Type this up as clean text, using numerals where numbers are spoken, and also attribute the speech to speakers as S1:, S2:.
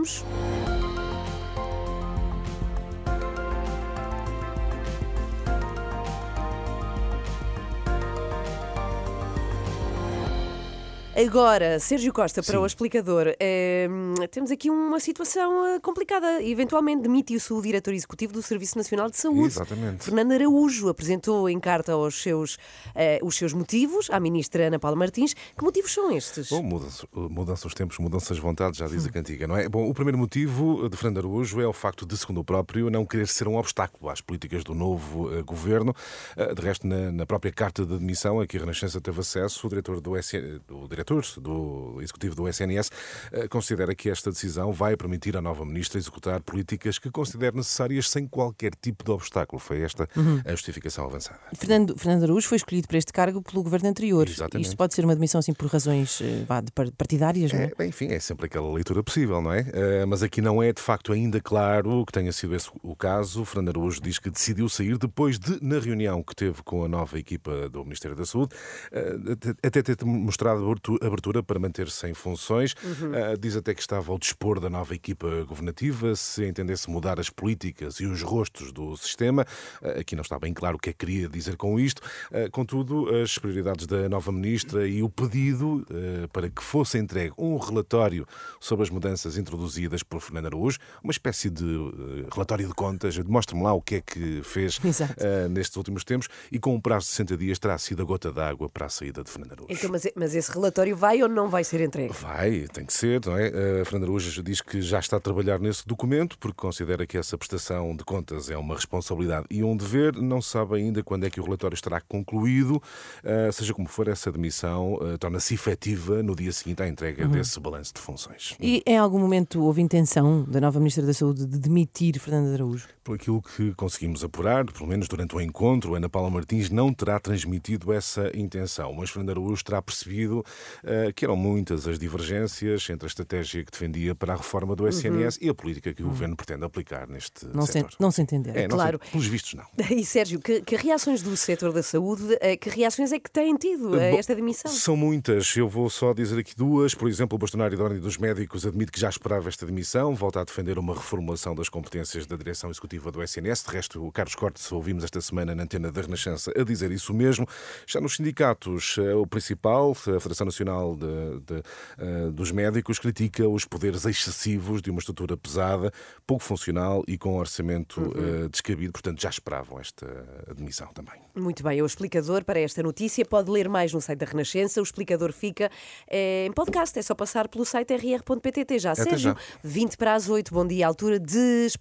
S1: Vamos? Agora, Sérgio Costa, para o explicador, temos aqui uma situação complicada. Eventualmente demitiu-se o diretor executivo do Serviço Nacional de Saúde.
S2: Exatamente.
S1: Fernando Araújo apresentou em carta os seus motivos à ministra Ana Paula Martins. Que motivos são estes?
S2: Bom, mudança os tempos, mudanças de vontade, já diz a cantiga, não é? Bom, o primeiro motivo de Fernando Araújo é o facto de, segundo o próprio, não querer ser um obstáculo às políticas do novo governo. De resto, na própria carta de admissão a que a Renascença teve acesso, o diretor do executivo do SNS considera que esta decisão vai permitir à nova ministra executar políticas que considera necessárias sem qualquer tipo de obstáculo. Foi esta a justificação avançada.
S3: Fernando Araújo foi escolhido para este cargo pelo governo anterior.
S2: Exatamente.
S3: Isto pode ser uma admissão assim por razões partidárias, não é?
S2: Enfim, é sempre aquela leitura possível, não é? Mas aqui não é de facto ainda claro que tenha sido esse o caso. Fernando Araújo diz que decidiu sair depois de, na reunião que teve com a nova equipa do Ministério da Saúde, até ter mostrado abertura para manter-se em funções. Diz até que estava ao dispor da nova equipa governativa se entendesse mudar as políticas e os rostos do sistema. Aqui não está bem claro o que é que queria dizer com isto. Contudo, as prioridades da nova ministra e o pedido para que fosse entregue um relatório sobre as mudanças introduzidas por Fernando Araújo, uma espécie de relatório de contas, demonstre-me lá o que é que fez nestes últimos tempos, e com um prazo de 60 dias terá sido a gota d'água para a saída de Fernando Araújo.
S1: Então, mas esse relatório vai ou não vai ser entregue?
S2: Vai, tem que ser, não é? Fernando Araújo diz que já está a trabalhar nesse documento porque considera que essa prestação de contas é uma responsabilidade e um dever. Não se sabe ainda quando é que o relatório estará concluído. Seja como for, essa demissão torna-se efetiva no dia seguinte à entrega desse balanço de funções.
S3: E em algum momento houve intenção da nova Ministra da Saúde de demitir Fernando Araújo?
S2: Por aquilo que conseguimos apurar, pelo menos durante o encontro, Ana Paula Martins não terá transmitido essa intenção, mas Fernando Araújo terá percebido que eram muitas as divergências entre a estratégia que defendia para a reforma do SNS e a política que o governo pretende aplicar neste setor.
S3: Não se entender.
S1: Claro.
S2: Pelos vistos, não.
S1: E Sérgio, que reações do setor da saúde, que reações é que têm tido a esta demissão?
S2: São muitas. Eu vou só dizer aqui duas. Por exemplo, o bastonário da Ordem dos Médicos admite que já esperava esta demissão, volta a defender uma reformulação das competências da direção executiva do SNS. De resto, o Carlos Cortes, ouvimos esta semana na antena da Renascença a dizer isso mesmo. Já nos sindicatos, o principal, a Federação Nacional dos Médicos, critica os poderes excessivos de uma estrutura pesada, pouco funcional e com orçamento descabido. Portanto, já esperavam esta demissão também.
S1: Muito bem, o explicador para esta notícia pode ler mais no site da Renascença. O explicador fica em podcast, é só passar pelo site rr.pt.
S2: Até
S1: Sérgio,
S2: já.
S1: 20 para as 8, bom dia, à altura de